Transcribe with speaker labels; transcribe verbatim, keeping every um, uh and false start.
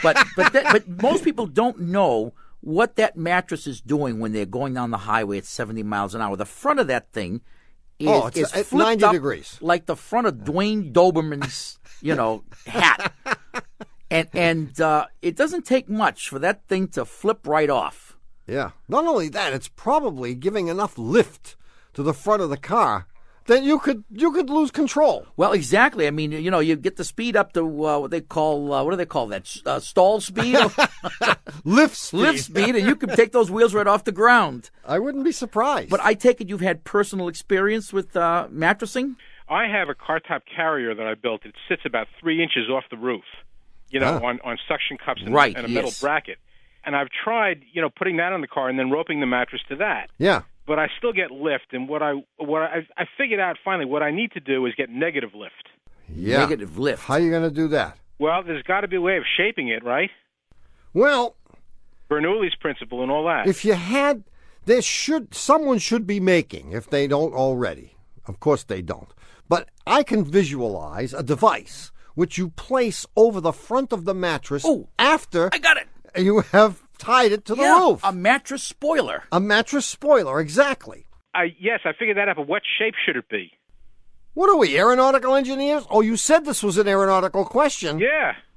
Speaker 1: but but that, but most people don't know what that mattress is doing when they're going down the highway at seventy miles an hour. The front of that thing is,
Speaker 2: oh, it's
Speaker 1: is
Speaker 2: at
Speaker 1: flipped
Speaker 2: ninety
Speaker 1: up
Speaker 2: degrees,
Speaker 1: like the front of Dwayne Doberman's, you know, hat. And and uh, it doesn't take much for that thing to flip right off.
Speaker 2: Yeah. Not only that, it's probably giving enough lift to the front of the car that you could you could lose control.
Speaker 1: Well, exactly. I mean, you know, you get the speed up to uh, what they call uh, what do they call that? Uh, stall speed,
Speaker 2: lift speed,
Speaker 1: lift speed, and you can take those wheels right off the ground.
Speaker 2: I wouldn't be surprised.
Speaker 1: But I take it you've had personal experience with uh, mattressing.
Speaker 3: I have a car top carrier that I built. It sits about three inches off the roof, you know,
Speaker 2: Ah.
Speaker 3: on, on suction cups and,
Speaker 1: Right,
Speaker 3: and a
Speaker 1: yes.
Speaker 3: metal bracket. And I've tried, you know, putting that on the car and then roping the mattress to that.
Speaker 2: Yeah.
Speaker 3: But I still get lift, and what I what I, I figured out finally, what I need to do is get negative lift.
Speaker 2: Yeah.
Speaker 1: Negative lift.
Speaker 2: How are you going to do that?
Speaker 3: Well, there's got to be a way of shaping it, right?
Speaker 2: Well,
Speaker 3: Bernoulli's principle and all that.
Speaker 2: if you had, there should someone should be making, if they don't already. Of course they don't. But I can visualize a device which you place over the front of the mattress
Speaker 1: Oh,
Speaker 2: after
Speaker 1: I got it.
Speaker 2: you have tied it to the
Speaker 1: Yeah,
Speaker 2: roof.
Speaker 1: a mattress spoiler.
Speaker 2: A mattress spoiler, exactly.
Speaker 3: I, yes, I figured that out, but what shape should it be?
Speaker 2: What are we, aeronautical engineers? Oh, you said this was an aeronautical question.
Speaker 3: Yeah.